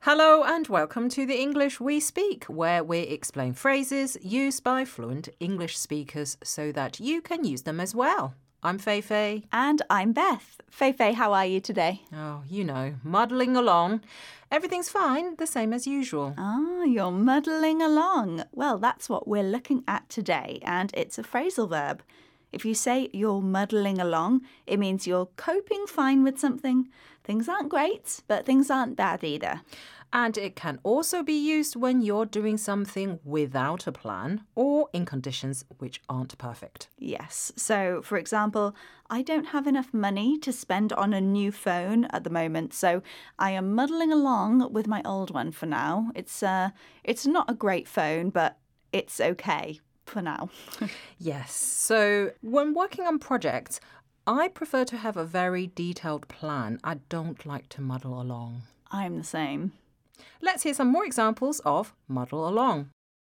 Hello and welcome to the English We Speak, where we explain phrases used by fluent English speakers so that you can use them as well. I'm Feifei. And I'm Beth. Feifei, how are you today? Oh, you know, muddling along. Everything's fine, the same as usual. Ah, you're muddling along. Well, that's what we're looking at today, and it's a phrasal verb. If you say you're muddling along, it means you're coping fine with something. Things aren't great, but things aren't bad either. And it can also be used when you're doing something without a plan or in conditions which aren't perfect. Yes. So, for example, I don't have enough money to spend on a new phone at the moment, so I am muddling along with my old one for now. It's not a great phone, but it's okay for now. Yes, so when working on projects, I prefer to have a very detailed plan. I don't like to muddle along. I'm the same. Let's hear some more examples of muddle along.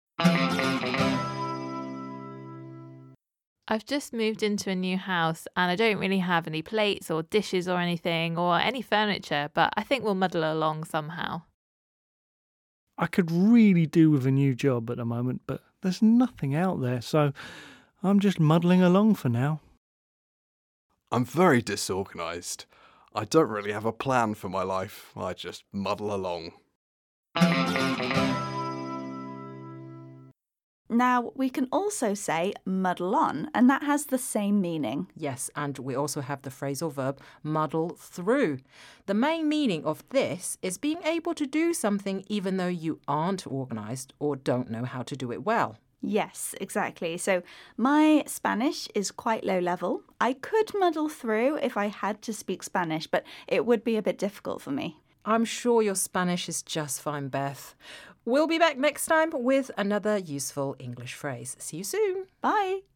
I've just moved into a new house and I don't really have any plates or dishes or anything or any furniture, but I think we'll muddle along somehow. I could really do with a new job at the moment, but there's nothing out there, so I'm just muddling along for now. I'm very disorganised. I don't really have a plan for my life. I just muddle along. Now, we can also say muddle on, and that has the same meaning. Yes, and we also have the phrasal verb muddle through. The main meaning of this is being able to do something even though you aren't organised or don't know how to do it well. Yes, exactly. So my Spanish is quite low level. I could muddle through if I had to speak Spanish, but it would be a bit difficult for me. I'm sure your Spanish is just fine, Beth. We'll be back next time with another useful English phrase. See you soon. Bye.